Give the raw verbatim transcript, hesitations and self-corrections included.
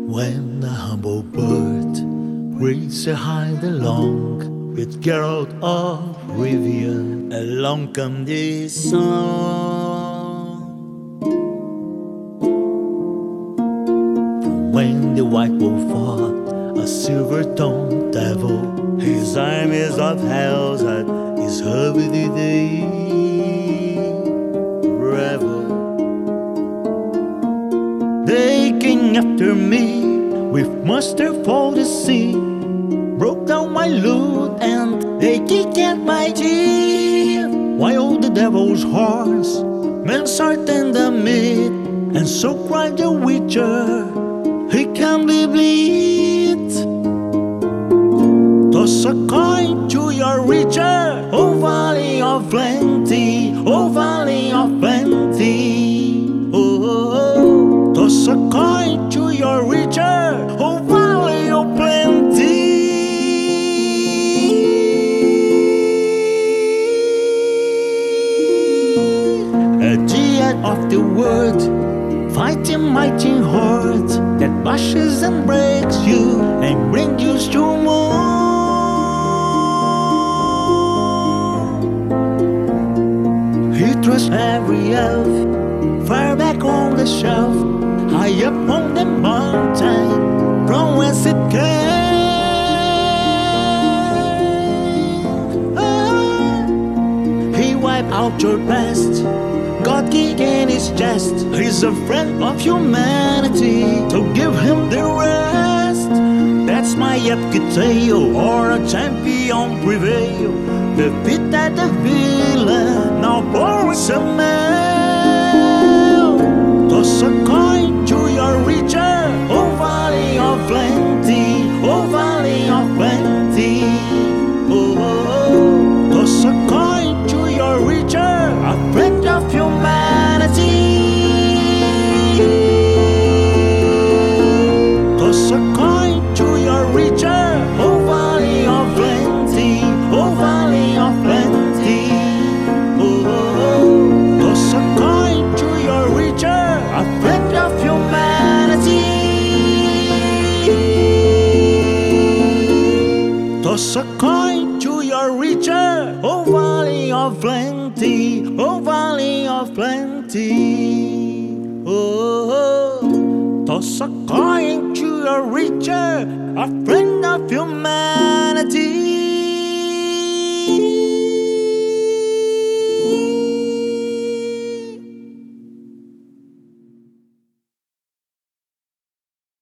When the humble bird reaches a height along with Geralt of Rivia, along come this song. When the white wolf fought a silver-tongued devil, his armies of hell that is heavy day revel. They came after me with monster for the sea, broke down my loot and they kicked at my teeth. While the devil's horns men sartain the meat, and so cried the witcher, he can be bleed. Toss a coin to your richer, O valley of plenty, O valley of plenty. Oh, oh, oh. Toss a coin to your richer, O valley of plenty. At the end of the world, fighting mighty horde that bashes and breaks you and brings you to more. He trusts every elf far back on the shelf, high up on the mountain from whence it came. Ah, he wiped out your past, God gave in his chest. He's a friend of humanity, so give him the rest. That's my epic tale, or a champion prevail. Defeated the villain, now born some man. Toss a coin to your richer, O valley of plenty, O valley of plenty. Oh, oh, oh. Toss a coin to your richer, a friend of humanity. Toss a coin to your richer, O valley of plenty, O valley of plenty. Oh, oh, oh. Toss a coin to your richer, a friend of humanity. Toss a coin to your richer, O valley of plenty, O valley of plenty. Oh, oh. Toss a coin to your richer, a friend of humanity.